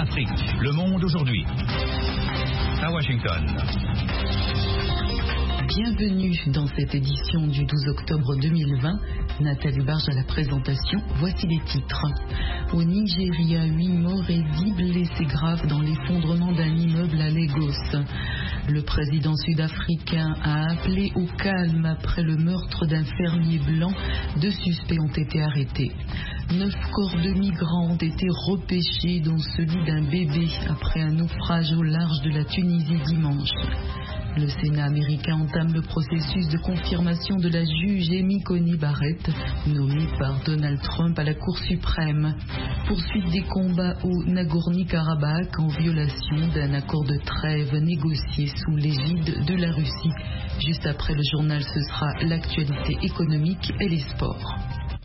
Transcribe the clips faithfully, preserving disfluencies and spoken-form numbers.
Afrique, le monde aujourd'hui. À Washington. Bienvenue dans cette édition du douze octobre deux mille vingt. Nathalie Barge à la présentation. Voici les titres. Au Nigeria, huit morts et dix blessés graves dans l'effondrement d'un immeuble à Lagos. Le président sud-africain a appelé au calme après le meurtre d'un fermier blanc. Deux suspects ont été arrêtés. Neuf corps de migrants ont été repêchés, dont celui d'un bébé, après un naufrage au large de la Tunisie dimanche. Le Sénat américain entame le processus de confirmation de la juge Amy Coney Barrett, nommée par Donald Trump à la Cour suprême. Poursuite des combats au Nagorno-Karabakh en violation d'un accord de trêve négocié sous l'égide de la Russie. Juste après le journal, ce sera l'actualité économique et les sports.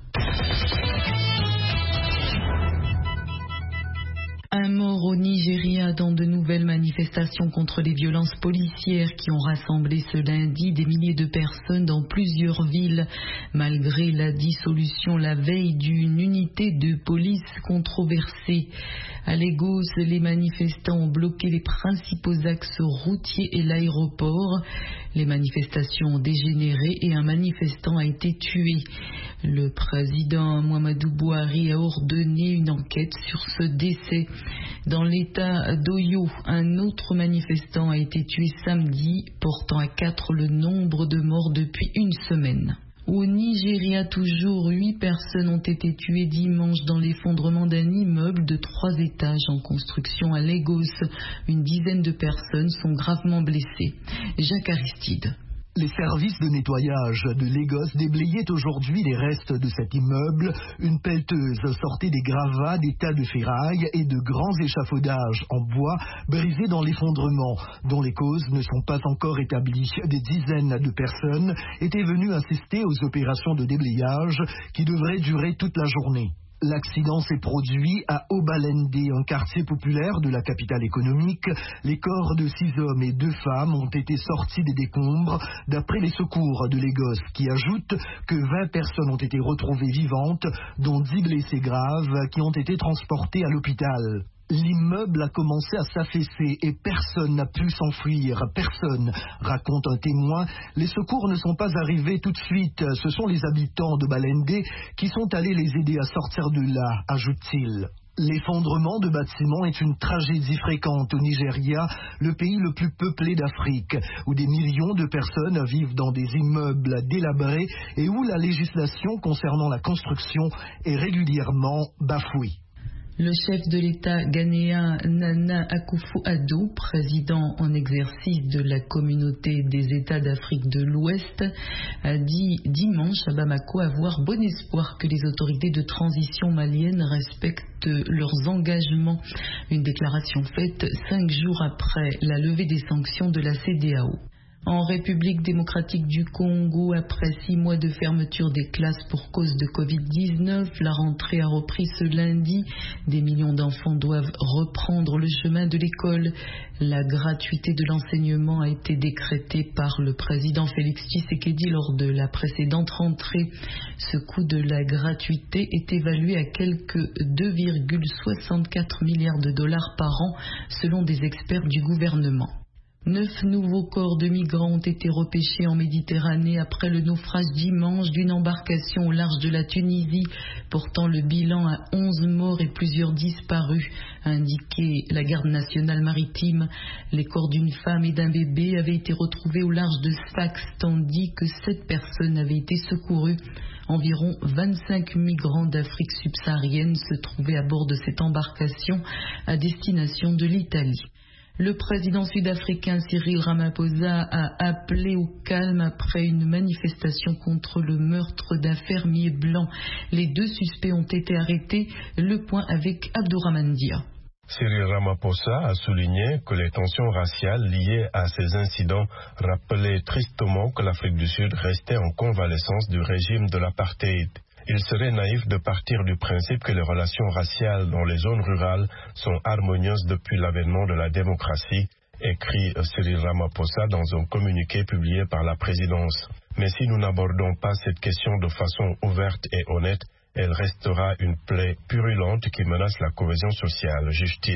Un mort au Nigeria dans de nouvelles manifestations contre les violences policières qui ont rassemblé ce lundi des milliers de personnes dans plusieurs villes. Malgré la dissolution la veille d'une unité de police controversée. À Lagos, les manifestants ont bloqué les principaux axes routiers et l'aéroport. Les manifestations ont dégénéré et un manifestant a été tué. Le président Muhammadu Buhari a ordonné une enquête sur ce décès. Dans l'état d'Oyo, un autre manifestant a été tué samedi, portant à quatre le nombre de morts depuis une semaine. Au Nigeria, toujours, huit personnes ont été tuées dimanche dans l'effondrement d'un immeuble de trois étages en construction à Lagos. Une dizaine de personnes sont gravement blessées. Jacques Aristide. Les services de nettoyage de Lagos déblayaient aujourd'hui les restes de cet immeuble. Une pelleteuse sortait des gravats, des tas de ferraille et de grands échafaudages en bois brisés dans l'effondrement, dont les causes ne sont pas encore établies. Des dizaines de personnes étaient venues assister aux opérations de déblayage qui devraient durer toute la journée. L'accident s'est produit à Obalende, un quartier populaire de la capitale économique. Les corps de six hommes et deux femmes ont été sortis des décombres, d'après les secours de Lagos, qui ajoutent que vingt personnes ont été retrouvées vivantes, dont dix blessés graves qui ont été transportés à l'hôpital. L'immeuble a commencé à s'affaisser et personne n'a pu s'enfuir. Personne, raconte un témoin. Les secours ne sont pas arrivés tout de suite. Ce sont les habitants de Balende qui sont allés les aider à sortir de là, ajoute-t-il. L'effondrement de bâtiments est une tragédie fréquente au Nigeria, le pays le plus peuplé d'Afrique, où des millions de personnes vivent dans des immeubles délabrés et où la législation concernant la construction est régulièrement bafouée. Le chef de l'État ghanéen Nana Akufo-Addo, président en exercice de la communauté des États d'Afrique de l'Ouest, a dit dimanche à Bamako avoir bon espoir que les autorités de transition maliennes respectent leurs engagements. Une déclaration faite cinq jours après la levée des sanctions de la C E D E A O. En République démocratique du Congo, après six mois de fermeture des classes pour cause de covid dix-neuf, la rentrée a repris ce lundi. Des millions d'enfants doivent reprendre le chemin de l'école. La gratuité de l'enseignement a été décrétée par le président Félix Tshisekedi lors de la précédente rentrée. Ce coût de la gratuité est évalué à quelque deux virgule soixante-quatre milliards de dollars par an, selon des experts du gouvernement. Neuf nouveaux corps de migrants ont été repêchés en Méditerranée après le naufrage dimanche d'une embarcation au large de la Tunisie, portant le bilan à onze morts et plusieurs disparus, a indiqué la garde nationale maritime. Les corps d'une femme et d'un bébé avaient été retrouvés au large de Sfax, tandis que sept personnes avaient été secourues. Environ vingt-cinq migrants d'Afrique subsaharienne se trouvaient à bord de cette embarcation à destination de l'Italie. Le président sud-africain Cyril Ramaphosa a appelé au calme après une manifestation contre le meurtre d'un fermier blanc. Les deux suspects ont été arrêtés. Le point avec Abdourahmane Dia. Cyril Ramaphosa a souligné que les tensions raciales liées à ces incidents rappelaient tristement que l'Afrique du Sud restait en convalescence du régime de l'apartheid. Il serait naïf de partir du principe que les relations raciales dans les zones rurales sont harmonieuses depuis l'avènement de la démocratie, écrit Cyril Ramaphosa dans un communiqué publié par la présidence. Mais si nous n'abordons pas cette question de façon ouverte et honnête, elle restera une plaie purulente qui menace la cohésion sociale, juge-t-il.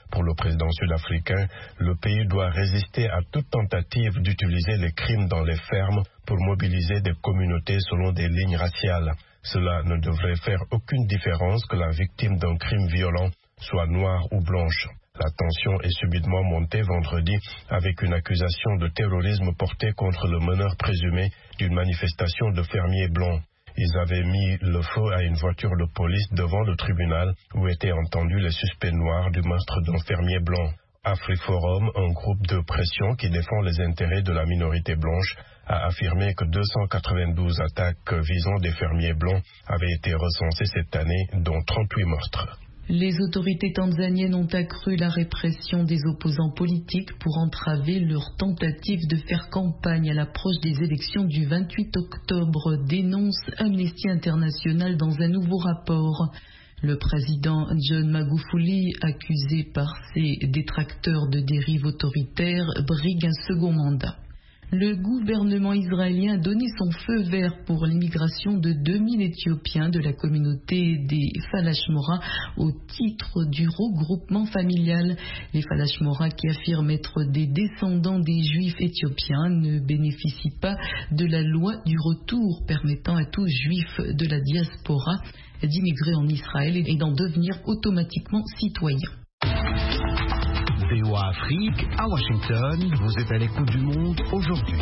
Pour le président sud-africain, le pays doit résister à toute tentative d'utiliser les crimes dans les fermes pour mobiliser des communautés selon des lignes raciales. Cela ne devrait faire aucune différence que la victime d'un crime violent soit noire ou blanche. La tension est subitement montée vendredi avec une accusation de terrorisme portée contre le meneur présumé d'une manifestation de fermiers blancs. Ils avaient mis le feu à une voiture de police devant le tribunal où étaient entendus les suspects noirs du meurtre d'un fermier blanc. AfriForum, un groupe de pression qui défend les intérêts de la minorité blanche, a affirmé que deux cent quatre-vingt-douze attaques visant des fermiers blancs avaient été recensées cette année, dont trente-huit meurtres. Les autorités tanzaniennes ont accru la répression des opposants politiques pour entraver leur tentative de faire campagne à l'approche des élections du vingt-huit octobre, dénonce Amnesty International dans un nouveau rapport. Le président John Magufuli, accusé par ses détracteurs de dérive autoritaire, brigue un second mandat. Le gouvernement israélien a donné son feu vert pour l'immigration de deux mille Éthiopiens de la communauté des Falashmora au titre du regroupement familial. Les Falashmora, qui affirment être des descendants des Juifs éthiopiens, ne bénéficient pas de la loi du retour permettant à tous Juifs de la diaspora d'immigrer en Israël et d'en devenir automatiquement citoyens. V O A Afrique, à Washington, vous êtes à l'écoute du monde aujourd'hui.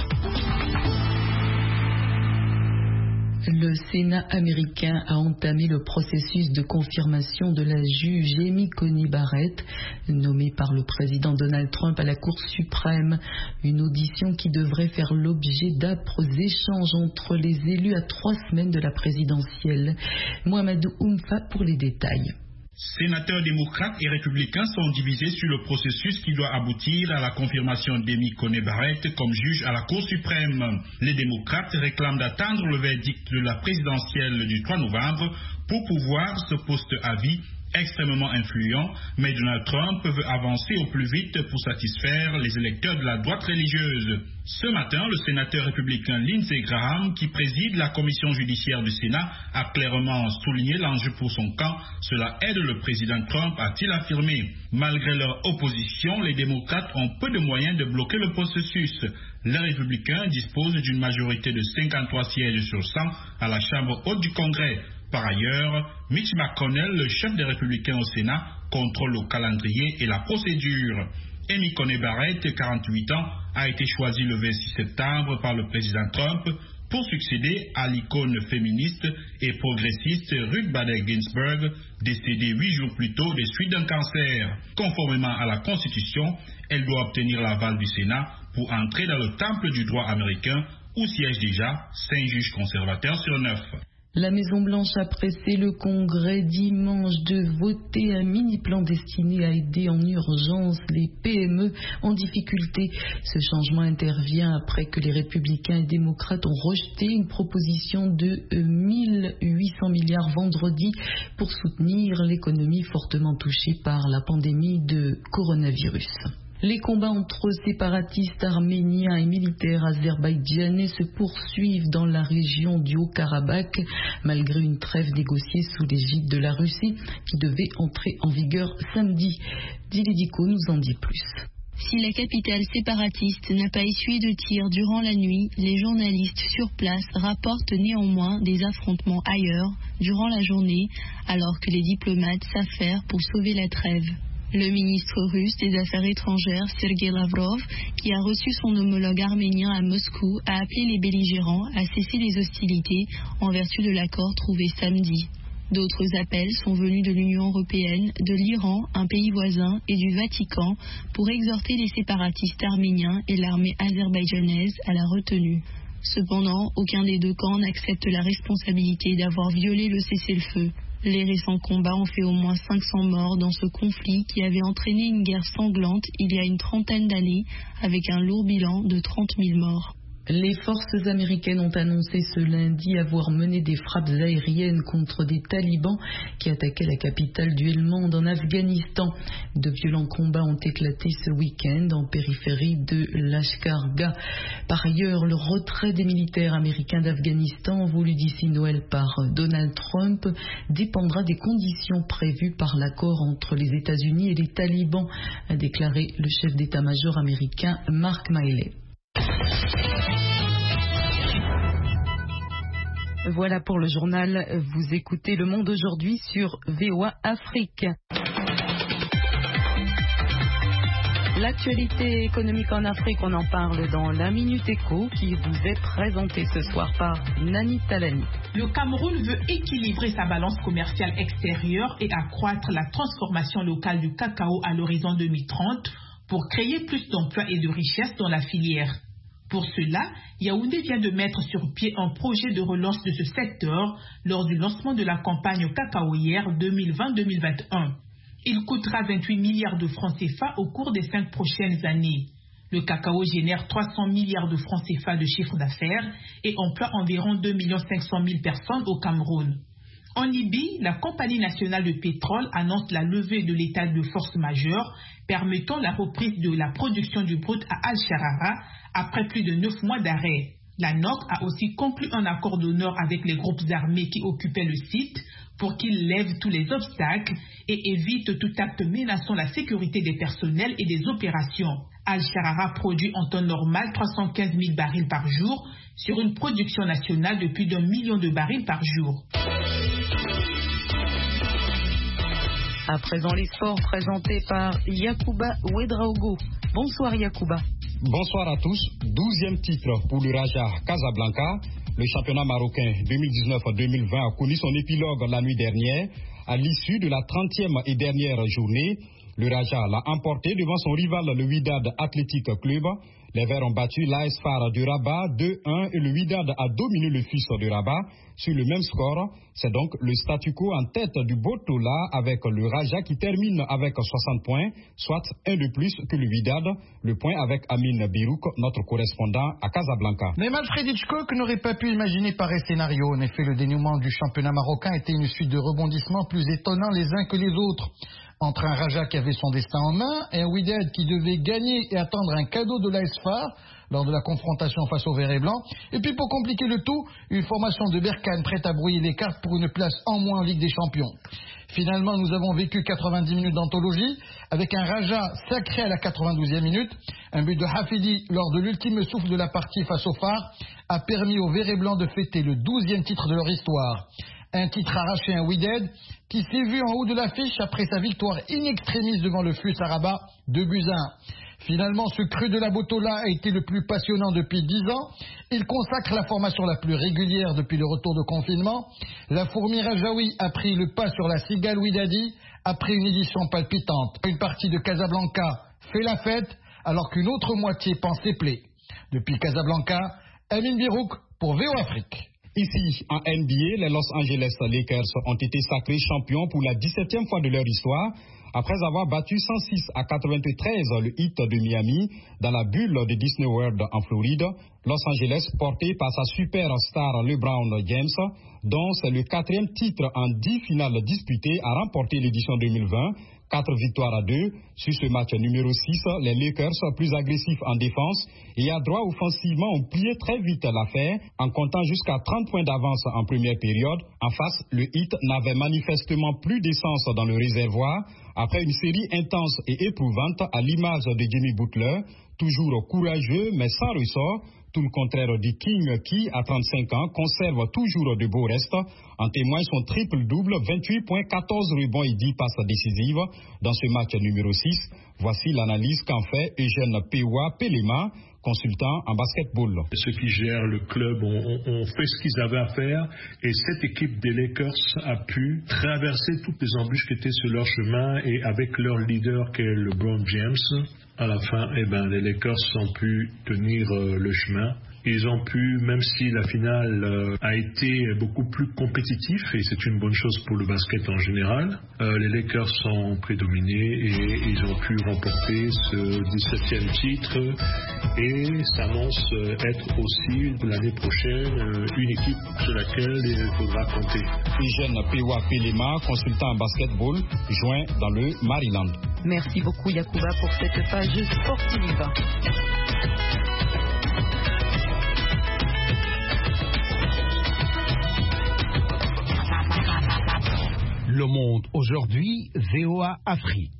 Le Sénat américain a entamé le processus de confirmation de la juge Amy Coney Barrett, nommée par le président Donald Trump à la Cour suprême. Une audition qui devrait faire l'objet d'âpres échanges entre les élus à trois semaines de la présidentielle. Mohamedou Oumfa pour les détails. Sénateurs démocrates et républicains sont divisés sur le processus qui doit aboutir à la confirmation d'Amy Coney Barrett comme juge à la Cour suprême. Les démocrates réclament d'attendre le verdict de la présidentielle du trois novembre pour pouvoir se poster à vie, extrêmement influent, mais Donald Trump veut avancer au plus vite pour satisfaire les électeurs de la droite religieuse. Ce matin, le sénateur républicain Lindsey Graham, qui préside la commission judiciaire du Sénat, a clairement souligné l'enjeu pour son camp. Cela aide le président Trump, a-t-il affirmé. Malgré leur opposition, les démocrates ont peu de moyens de bloquer le processus. Les républicains disposent d'une majorité de cinquante-trois sièges sur cent à la Chambre haute du Congrès. Par ailleurs, Mitch McConnell, le chef des républicains au Sénat, contrôle le calendrier et la procédure. Amy Coney Barrett, quarante-huit ans, a été choisie le vingt-six septembre par le président Trump pour succéder à l'icône féministe et progressiste Ruth Bader Ginsburg, décédée huit jours plus tôt des suites d'un cancer. Conformément à la Constitution, elle doit obtenir l'aval du Sénat pour entrer dans le temple du droit américain où siègent déjà cinq juges conservateurs sur neuf. La Maison-Blanche a pressé le Congrès dimanche de voter un mini-plan destiné à aider en urgence les P M E en difficulté. Ce changement intervient après que les républicains et démocrates ont rejeté une proposition de mille huit cents milliards vendredi pour soutenir l'économie fortement touchée par la pandémie de coronavirus. Les combats entre séparatistes arméniens et militaires azerbaïdjanais se poursuivent dans la région du Haut-Karabakh, malgré une trêve négociée sous l'égide de la Russie qui devait entrer en vigueur samedi. Dilidiko nous en dit plus. Si la capitale séparatiste n'a pas essuyé de tirs durant la nuit, les journalistes sur place rapportent néanmoins des affrontements ailleurs durant la journée, alors que les diplomates s'affairent pour sauver la trêve. Le ministre russe des Affaires étrangères, Sergei Lavrov, qui a reçu son homologue arménien à Moscou, a appelé les belligérants à cesser les hostilités en vertu de l'accord trouvé samedi. D'autres appels sont venus de l'Union européenne, de l'Iran, un pays voisin, et du Vatican pour exhorter les séparatistes arméniens et l'armée azerbaïdjanaise à la retenue. Cependant, aucun des deux camps n'accepte la responsabilité d'avoir violé le cessez-le-feu. Les récents combats ont fait au moins cinq cents morts dans ce conflit qui avait entraîné une guerre sanglante il y a une trentaine d'années avec un lourd bilan de trente mille morts. Les forces américaines ont annoncé ce lundi avoir mené des frappes aériennes contre des talibans qui attaquaient la capitale du Helmand en Afghanistan. De violents combats ont éclaté ce week-end en périphérie de Lashkar-Gah. Par ailleurs, le retrait des militaires américains d'Afghanistan, voulu d'ici Noël par Donald Trump, dépendra des conditions prévues par l'accord entre les États-Unis et les talibans, a déclaré le chef d'état-major américain Mark Milley. Voilà pour le journal. Vous écoutez Le Monde aujourd'hui sur V O A Afrique. L'actualité économique en Afrique, on en parle dans la Minute Éco qui vous est présentée ce soir par Nani Talani. Le Cameroun veut équilibrer sa balance commerciale extérieure et accroître la transformation locale du cacao à l'horizon deux mille trente pour créer plus d'emplois et de richesses dans la filière. Pour cela, Yaoundé vient de mettre sur pied un projet de relance de ce secteur lors du lancement de la campagne cacaoyère deux mille vingt deux mille vingt et un. Il coûtera vingt-huit milliards de francs C F A au cours des cinq prochaines années. Le cacao génère trois cents milliards de francs C F A de chiffre d'affaires et emploie environ deux millions cinq cent mille personnes au Cameroun. En Libye, la Compagnie nationale de pétrole annonce la levée de l'état de force majeure permettant la reprise de la production du brut à Al-Sharara après plus de neuf mois d'arrêt. La N O C a aussi conclu un accord d'honneur avec les groupes armés qui occupaient le site pour qu'ils lèvent tous les obstacles et évitent tout acte menaçant la sécurité des personnels et des opérations. Al-Sharara produit en temps normal trois cent quinze mille barils par jour sur une production nationale de plus d'un million de barils par jour. À présent, les sports présentés par Yacouba Ouedraogo. Bonsoir Yacouba. Bonsoir à tous. douzième titre pour le Raja Casablanca. Le championnat marocain deux mille dix-neuf deux mille vingt a connu son épilogue la nuit dernière. À l'issue de la trentième et dernière journée, le Raja l'a emporté devant son rival le Wydad Athletic Club. Les Verts ont battu l'A S F A R de Rabat deux un et le Wydad a dominé le F I S de Rabat sur le même score. C'est donc le statu quo en tête du Botola avec le Raja qui termine avec soixante points, soit un de plus que le Wydad. Le point avec Amin Birouk, notre correspondant à Casablanca. Mais Manfred Hitchcock n'aurait pas pu imaginer pareil scénario. En effet, le dénouement du championnat marocain était une suite de rebondissements plus étonnants les uns que les autres. Entre un Raja qui avait son destin en main et un Wydad qui devait gagner et attendre un cadeau de l'A S F A R lors de la confrontation face au vert et blanc. Et puis pour compliquer le tout, une formation de Berkane prête à brouiller les cartes pour une place en moins en Ligue des Champions. Finalement, nous avons vécu quatre-vingt-dix minutes d'anthologie avec un Raja sacré à la quatre-vingt-douzième minute. Un but de Hafidi lors de l'ultime souffle de la partie face au F A R a permis aux verts et blancs de fêter le douzième titre de leur histoire. Un titre arraché à un Wydad qui s'est vu en haut de l'affiche après sa victoire in extremis devant le F U S à Rabat, deux buts à un. Finalement, ce cru de la Botola a été le plus passionnant depuis dix ans. Il consacre la formation la plus régulière depuis le retour de confinement. La fourmi Rajaoui a pris le pas sur la cigale Wydadi après une édition palpitante. Une partie de Casablanca fait la fête alors qu'une autre moitié pense ses plaies. Depuis Casablanca, Amin Birouk pour V O Afrique. Ici, en N B A, les Los Angeles Lakers ont été sacrés champions pour la dix-septième fois de leur histoire, après avoir battu cent six à quatre-vingt-treize le Heat de Miami dans la bulle de Disney World en Floride. Los Angeles, porté par sa superstar LeBron James, dont c'est le quatrième titre en dix finales disputées, a remporté l'édition deux mille vingt. Quatre victoires à deux. Sur ce match numéro six, les Lakers, plus agressifs en défense et à droit offensivement, ont plié très vite l'affaire en comptant jusqu'à trente points d'avance en première période. En face, le Heat n'avait manifestement plus d'essence dans le réservoir après une série intense et éprouvante à l'image de Jimmy Butler, toujours courageux mais sans ressort. Tout le contraire du King qui, à trente-cinq ans, conserve toujours de beaux restes. En témoigne son triple-double, vingt-huit points, quatorze rebonds et dix passes décisives dans ce match numéro six. Voici l'analyse qu'en fait Eugène Pewa Pelema, consultant en basketball. Ceux qui gèrent le club ont, ont, ont fait ce qu'ils avaient à faire et cette équipe des Lakers a pu traverser toutes les embûches qui étaient sur leur chemin et avec leur leader qui est LeBron James, à la fin, eh ben, les Lakers ont pu tenir euh, le chemin Ils ont pu, même si la finale euh, a été beaucoup plus compétitive, et c'est une bonne chose pour le basket en général, euh, les Lakers sont prédominés et ils ont pu remporter ce dix-septième titre et s'annonce être aussi l'année prochaine euh, une équipe sur laquelle il faudra compter. Eugène Pewa Pelema, consultant en basketball, joint dans le Maryland. Merci beaucoup Yacouba pour cette page sportive. Le Monde aujourd'hui, V O A Afrique.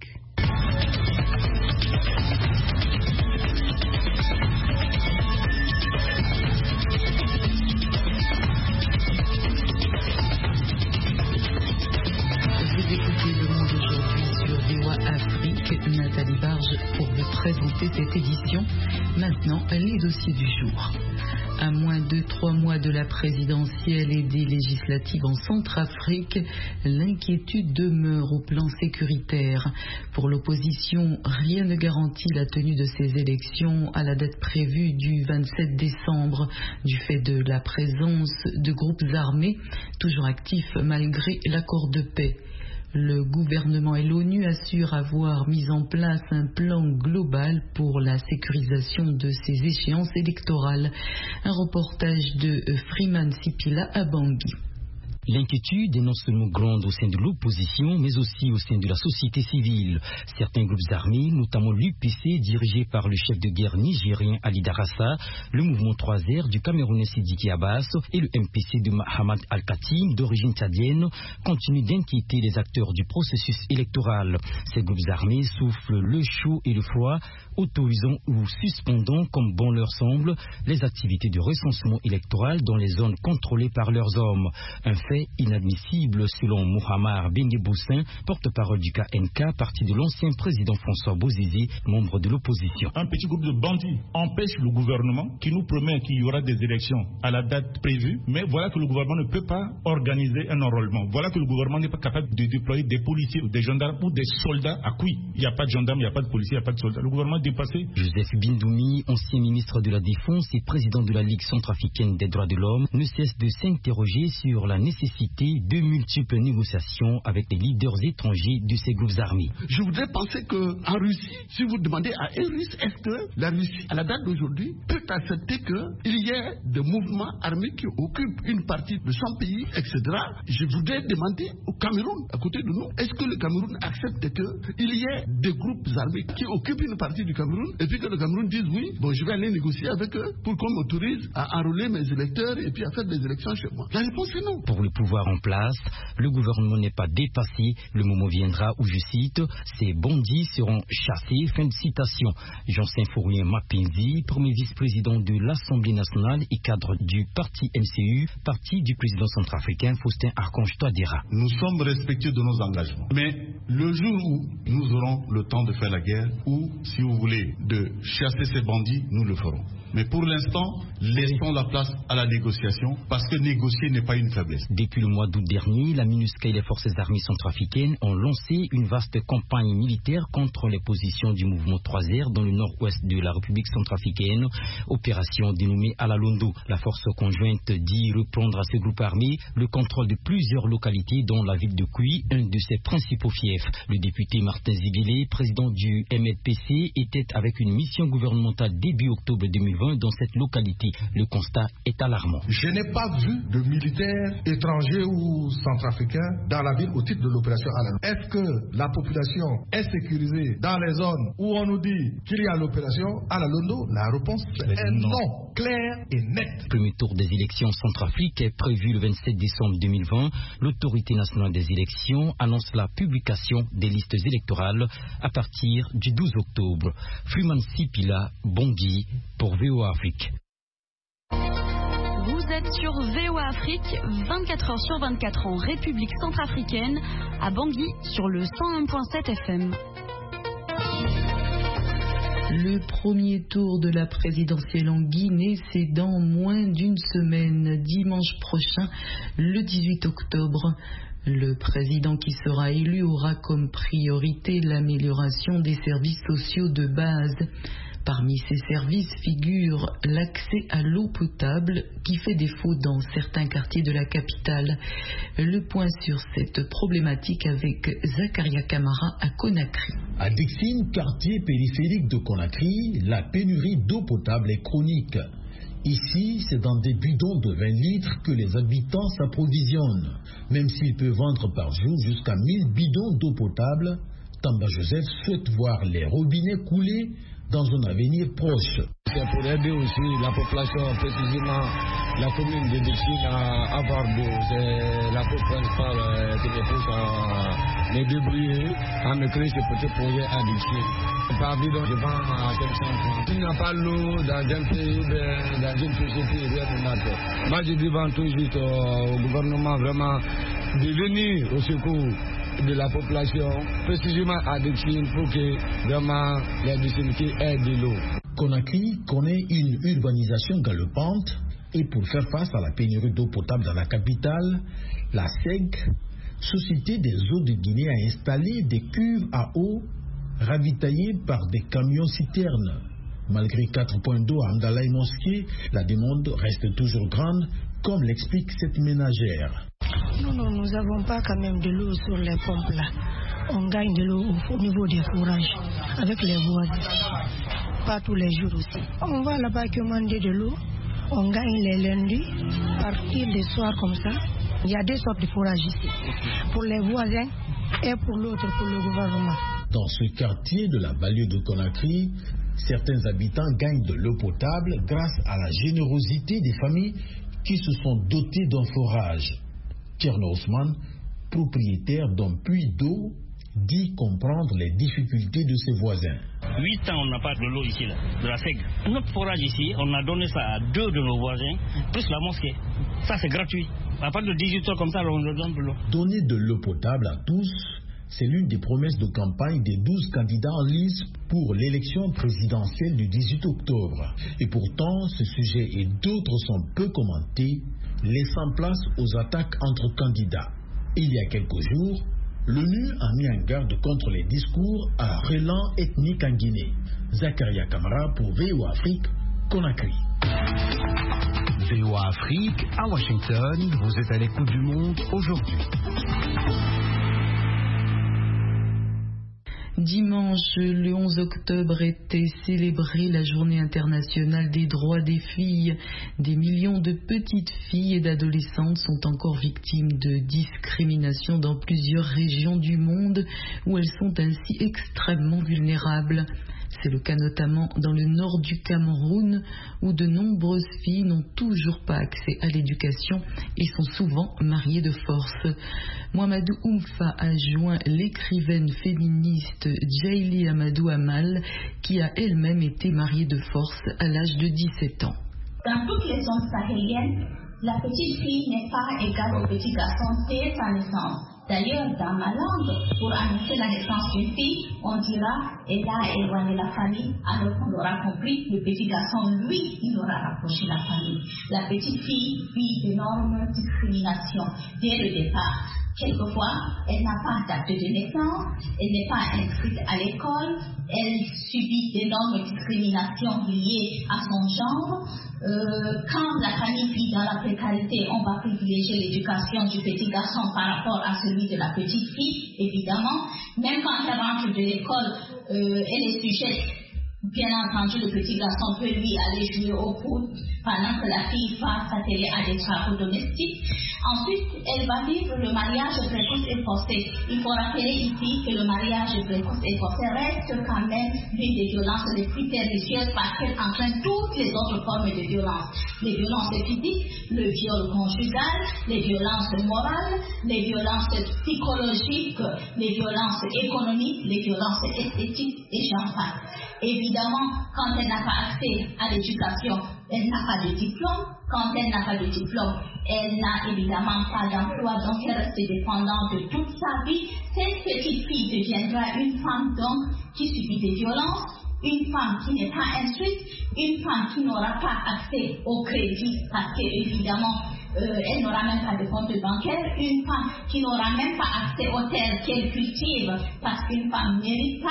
Vous écoutez Le Monde aujourd'hui sur V O A Afrique. Nathalie Barge pour vous présenter cette édition. Maintenant, les dossiers du jour. À moins de trois mois de la présidentielle et des législatives en Centrafrique, l'inquiétude demeure au plan sécuritaire. Pour l'opposition, rien ne garantit la tenue de ces élections à la date prévue du vingt-sept décembre, du fait de la présence de groupes armés, toujours actifs malgré l'accord de paix. Le gouvernement et l'ONU assurent avoir mis en place un plan global pour la sécurisation de ces échéances électorales. Un reportage de Freeman Sipila à Bangui. L'inquiétude est non seulement grande au sein de l'opposition, mais aussi au sein de la société civile. Certains groupes armés, notamment l'U P C, dirigé par le chef de guerre nigérien Ali Darassa, le mouvement trois R du Camerounais Sidiki Abbas et le M P C de Mahamad Al-Khatim, d'origine tchadienne, continuent d'inquiéter les acteurs du processus électoral. Ces groupes armés soufflent le chaud et le froid, autorisant ou suspendant, comme bon leur semble, les activités de recensement électoral dans les zones contrôlées par leurs hommes. Un fait inadmissible selon Mohamed Bengue-Boussin, porte-parole du K N K, parti de l'ancien président François Bozizé, membre de l'opposition. Un petit groupe de bandits empêche le gouvernement qui nous promet qu'il y aura des élections à la date prévue, mais voilà que le gouvernement ne peut pas organiser un enrôlement. Voilà que le gouvernement n'est pas capable de déployer des policiers ou des gendarmes ou des soldats à Koui. Il n'y a pas de gendarmes, il n'y a pas de policiers, il n'y a pas de soldats. Le gouvernement est dépassé. Joseph Bindoumi, ancien ministre de la Défense et président de la Ligue centrafricaine des droits de l'homme, ne cesse de s'interroger sur la nécessité de multiples négociations avec les leaders étrangers de ces groupes armés. Je voudrais penser qu'en Russie, si vous demandez à un Russe, est-ce que la Russie, à la date d'aujourd'hui, peut accepter qu'il y ait des mouvements armés qui occupent une partie de son pays, et cetera. Je voudrais demander au Cameroun, à côté de nous, est-ce que le Cameroun accepte qu'il y ait des groupes armés qui occupent une partie du Cameroun et puis que le Cameroun dise oui, bon, je vais aller négocier avec eux pour qu'on m'autorise à enrôler mes électeurs et puis à faire des élections chez moi. La réponse est non. Pour le pouvoir en place, le gouvernement n'est pas dépassé. Le moment viendra où, je cite, ces bandits seront chassés. Fin de citation. Jean-Symphorien Mapinzi, premier vice-président de l'Assemblée nationale et cadre du parti M C U, parti du président centrafricain Faustin Archange Touadéra. Nous sommes respectueux de nos engagements. Mais le jour où nous aurons le temps de faire la guerre, ou, si vous voulez, de chasser ces bandits, nous le ferons. Mais pour l'instant, laissons la place à la négociation, parce que négocier n'est pas une faiblesse. Depuis le mois d'août dernier, la MINUSCA et les forces armées centrafricaines ont lancé une vaste campagne militaire contre les positions du mouvement trois R dans le nord-ouest de la République centrafricaine, opération dénommée Alalondo. La force conjointe dit reprendre à ce groupe armé le contrôle de plusieurs localités, dont la ville de Koui, un de ses principaux fiefs. Le député Martin Zibélé, président du M L P C, était avec une mission gouvernementale début octobre deux mille vingt dans cette localité. Le constat est alarmant. Je n'ai pas vu de militaires étrangers ou centrafricains dans la ville au titre de l'opération Alalondo. Est-ce que la population est sécurisée dans les zones où on nous dit qu'il y a l'opération Alalondo? La réponse est non. non, clair et net. Premier tour des élections en Centrafrique est prévu le vingt-sept décembre deux mille vingt. L'autorité nationale des élections annonce la publication des listes électorales à partir du douze octobre. Freeman Sipila, Bangui, pour V O A Afrique. Vous êtes sur V O A Afrique, vingt-quatre heures sur vingt-quatre en République centrafricaine, à Bangui sur le cent un virgule sept F M. Le premier tour de la présidentielle en Guinée, c'est dans moins d'une semaine, dimanche prochain, le dix-huit octobre. Le président qui sera élu aura comme priorité l'amélioration des services sociaux de base. Parmi ces services figure l'accès à l'eau potable qui fait défaut dans certains quartiers de la capitale. Le point sur cette problématique avec Zakaria Kamara à Conakry. À Dixine, quartier périphérique de Conakry, la pénurie d'eau potable est chronique. Ici, c'est dans des bidons de vingt litres que les habitants s'approvisionnent. Même s'ils peuvent vendre par jour jusqu'à mille bidons d'eau potable, Tamba Joseph souhaite voir les robinets couler dans un avenir proche. C'est pour aider aussi la population, précisément la commune de Dixine à avoir de l'eau. C'est la principale euh, qui me pousse à me débrouiller, à me créer ce petit projet à Dixine. Par bidon, je vends à cinq cents francs. S'il n'y a pas l'eau dans un pays, dans une société, rien ne marche. Moi, je demande tout juste au gouvernement vraiment de venir au secours de la population, précisément à Dixine, pour que vraiment les Dixiniens aient de l'eau. Conakry connaît une urbanisation galopante et pour faire face à la pénurie d'eau potable dans la capitale, la S E G, Société des eaux de Guinée, a installé des cuves à eau ravitaillées par des camions-citernes. Malgré quatre points d'eau à Andala et Mosquée, la demande reste toujours grande, comme l'explique cette ménagère. Non, non, nous n'avons pas quand même de l'eau sur les pompes là. On gagne de l'eau au niveau des fourrages avec les voisins. Pas tous les jours aussi. On va là-bas commander de l'eau. On gagne les lundis, partir des soirs comme ça. Il y a deux sortes de fourrages ici. Pour les voisins et pour l'autre, pour le gouvernement. Dans ce quartier de la banlieue de Conakry, certains habitants gagnent de l'eau potable grâce à la générosité des familles qui se sont dotées d'un forage. Tierno Ousmane, propriétaire d'un puits d'eau, dit comprendre les difficultés de ses voisins. Huit ans, on n'a pas de l'eau ici, là, de la S E G. Notre forage ici, on a donné ça à deux de nos voisins, plus la mosquée. Ça, c'est gratuit. À partir de dix-huit heures comme ça, on leur donne de l'eau. Donner de l'eau potable à tous, c'est l'une des promesses de campagne des douze candidats en lice pour l'élection présidentielle du dix-huit octobre. Et pourtant, ce sujet et d'autres sont peu commentés, laissant place aux attaques entre candidats. Il y a quelques jours, l'ONU a mis en garde contre les discours à relents ethniques en Guinée. Zakaria Kamara pour V O A Afrique, Conakry. V O A Afrique, à Washington, vous êtes à l'écoute du monde aujourd'hui. Dimanche, le onze octobre, était célébrée la journée internationale des droits des filles. Des millions de petites filles et d'adolescentes sont encore victimes de discrimination dans plusieurs régions du monde où elles sont ainsi extrêmement vulnérables. C'est le cas notamment dans le nord du Cameroun où de nombreuses filles n'ont toujours pas accès à l'éducation et sont souvent mariées de force. Mohamedou Oumfa a joint l'écrivaine féministe Djaïli Amadou Amal qui a elle-même été mariée de force à l'âge de dix-sept ans. Dans toutes les zones sahéliennes, la petite fille n'est pas égale au petit garçon dès sa naissance. D'ailleurs, dans ma langue, pour annoncer la naissance d'une fille, on dira « elle a éloigné la famille », alors qu'on aura compris, le petit garçon, lui, il aura rapproché la famille. La petite fille vit d'énormes discriminations dès le départ. Quelquefois, elle n'a pas d'acte de naissance, elle n'est pas inscrite à l'école, elle subit d'énormes discriminations liées à son genre. Euh, quand la famille vit dans la précarité, on va privilégier l'éducation du petit garçon par rapport à celui de la petite fille, évidemment. Même quand elle rentre de l'école, euh, elle est sujette. Bien entendu, le petit garçon peut lui aller jouer au foot pendant que la fille va s'atteler à des travaux domestiques. Ensuite, elle va vivre le mariage précoce et forcé. Il faut rappeler ici que le mariage précoce et forcé reste quand même l'une des violences les plus pernicieuses parce qu'elle entraîne toutes les autres formes de violence. Les violences physiques, le viol conjugal, les violences morales, les violences psychologiques, les violences économiques, les violences esthétiques et j'en passe. Évidemment, quand elle n'a pas accès à l'éducation, elle n'a pas de diplôme. Quand elle n'a pas de diplôme, elle n'a évidemment pas d'emploi, donc elle reste dépendante de toute sa vie. Cette petite fille deviendra une femme donc qui subit des violences, une femme qui n'est pas instruite, une femme qui n'aura pas accès au crédit parce qu'évidemment, euh, elle n'aura même pas de compte bancaire, une femme qui n'aura même pas accès aux terres qu'elle cultive parce qu'une femme ne mérite pas.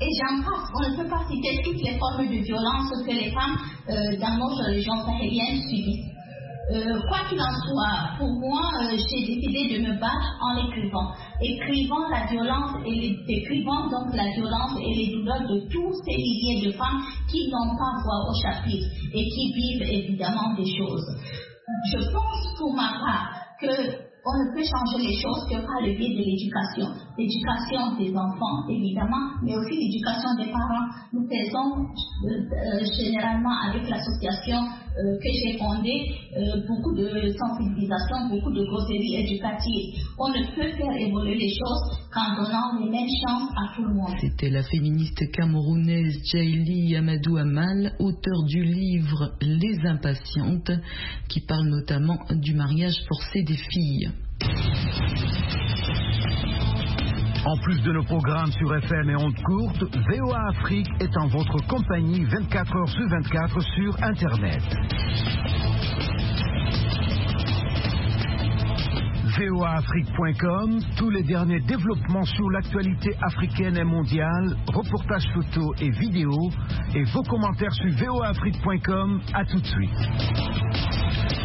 et j'en passe. On ne peut pas citer toutes les formes de violence que les femmes euh, dans notre région sahélienne subissent. Euh, quoi qu'il en soit, pour moi, euh, j'ai décidé de me battre en écrivant. Écrivant la violence et les, écrivant donc la violence et les douleurs de tous ces milliers de femmes qui n'ont pas voix au chapitre et qui vivent évidemment des choses. Je pense pour ma part que on ne peut changer les choses que par le biais de l'éducation. L'éducation des enfants, évidemment, mais aussi l'éducation des parents. Nous faisons euh, euh, généralement avec l'association euh, que j'ai fondée euh, beaucoup de sensibilisation, beaucoup de causeries éducatives. On ne peut faire évoluer les choses qu'en donnant les mêmes chances à tout le monde. C'était la féministe camerounaise Djaïli Amadou Amal, auteure du livre Les Impatientes, qui parle notamment du mariage forcé des filles. En plus de nos programmes sur F M et ondes courtes, V O A Afrique est en votre compagnie vingt-quatre heures sur vingt-quatre sur Internet. V O A Afrique point com, tous les derniers développements sur l'actualité africaine et mondiale, reportages photos et vidéos, et vos commentaires sur V O A Afrique point com. À tout de suite.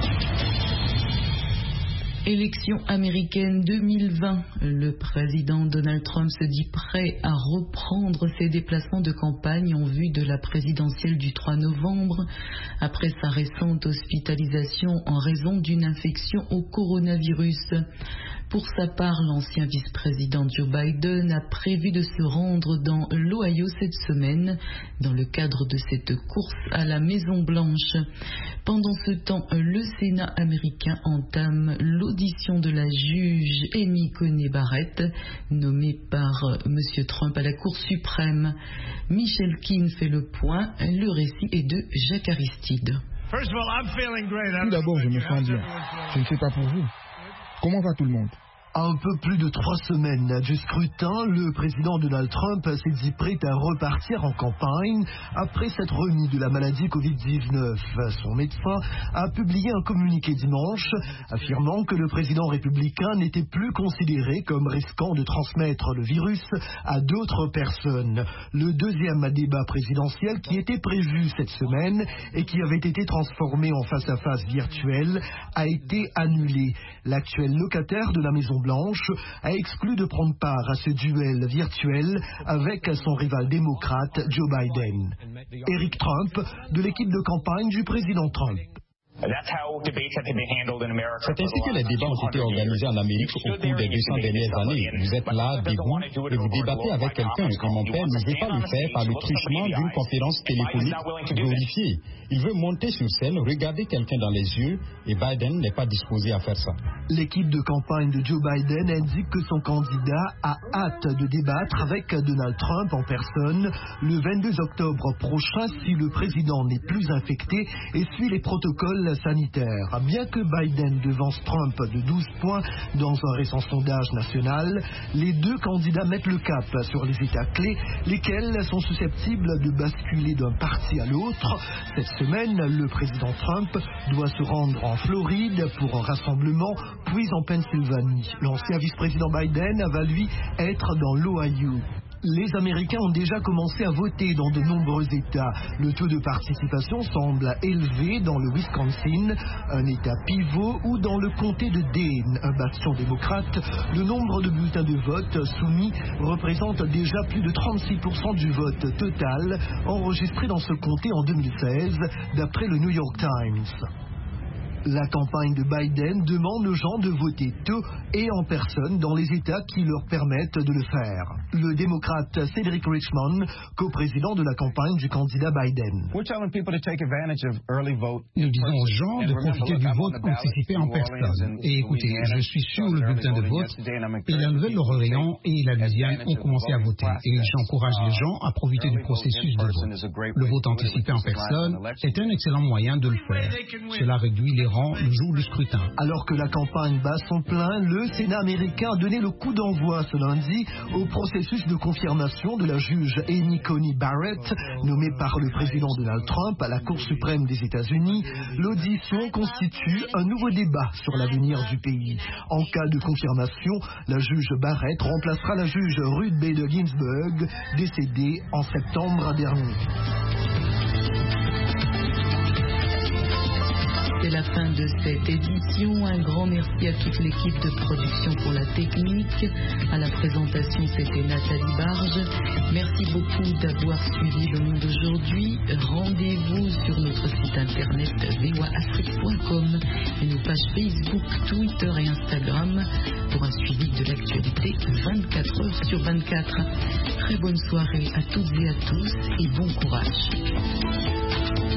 Élection américaine deux mille vingt. Le président Donald Trump se dit prêt à reprendre ses déplacements de campagne en vue de la présidentielle du trois novembre, après sa récente hospitalisation en raison d'une infection au coronavirus. Pour sa part, l'ancien vice-président Joe Biden a prévu de se rendre dans l'Ohio cette semaine dans le cadre de cette course à la Maison-Blanche. Pendant ce temps, le Sénat américain entame l'audition de la juge Amy Coney Barrett, nommée par M. Trump à la Cour suprême. Michel Keane fait le point. Le récit est de Jacques Aristide. Tout d'abord, je me sens bien. Je ne sais pas pour vous. Comment va tout le monde? À un peu plus de trois semaines du scrutin, le président Donald Trump s'est dit prêt à repartir en campagne après s'être remis de la maladie covid dix-neuf. Son médecin a publié un communiqué dimanche affirmant que le président républicain n'était plus considéré comme risquant de transmettre le virus à d'autres personnes. Le deuxième débat présidentiel qui était prévu cette semaine et qui avait été transformé en face-à-face virtuel a été annulé. L'actuel locataire de la Maison Blanche a exclu de prendre part à ce duel virtuel avec son rival démocrate Joe Biden. Eric Trump, de l'équipe de campagne du président Trump. C'est ainsi que les débats ont été organisés en Amérique au cours des deux cents dernières années. Vous êtes là, debout, et vous débattez avec quelqu'un. Et mon père ne veut pas le faire par le truchement d'une conférence téléphonique glorifiée. Il veut monter sur scène, regarder quelqu'un dans les yeux, et Biden n'est pas disposé à faire ça. L'équipe de campagne de Joe Biden indique que son candidat a hâte de débattre avec Donald Trump en personne le vingt-deux octobre prochain si le président n'est plus infecté et suit les protocoles sanitaire. Bien que Biden devance Trump de douze points dans un récent sondage national, les deux candidats mettent le cap sur les États clés, lesquels sont susceptibles de basculer d'un parti à l'autre. Cette semaine, le président Trump doit se rendre en Floride pour un rassemblement, puis en Pennsylvanie. L'ancien vice-président Biden va lui être dans l'Ohio. Les Américains ont déjà commencé à voter dans de nombreux États. Le taux de participation semble élevé dans le Wisconsin, un État pivot, ou dans le comté de Dane, un bastion démocrate. Le nombre de bulletins de vote soumis représente déjà plus de trente-six pour cent du vote total enregistré dans ce comté en deux mille seize, d'après le New York Times. La campagne de Biden demande aux gens de voter tôt et en personne dans les États qui leur permettent de le faire. Le démocrate Cedric Richmond, coprésident de la campagne du candidat Biden. Nous disons aux gens de profiter du vote anticipé en personne. Et écoutez, je suis sur le bulletin de vote et la Nouvelle-Orléans et la Louisiane ont commencé à voter. Et j'encourage les gens à profiter du processus de vote. Le vote anticipé en personne est un excellent moyen de le faire. Cela réduit les rangs le jour du scrutin. Alors que la campagne bat son plein, le Le Sénat américain a donné le coup d'envoi ce lundi au processus de confirmation de la juge Amy Coney Barrett, nommée par le président Donald Trump à la Cour suprême des États-Unis. L'audition constitue un nouveau débat sur l'avenir du pays. En cas de confirmation, la juge Barrett remplacera la juge Ruth Bader Ginsburg, décédée en septembre dernier. C'est la fin de cette édition. Un grand merci à toute l'équipe de production pour la technique. À la présentation, c'était Nathalie Barge. Merci beaucoup d'avoir suivi Le Monde aujourd'hui. Rendez-vous sur notre site internet v o a afrique point com et nos pages Facebook, Twitter et Instagram pour un suivi de l'actualité vingt-quatre heures sur vingt-quatre. Très bonne soirée à toutes et à tous et bon courage.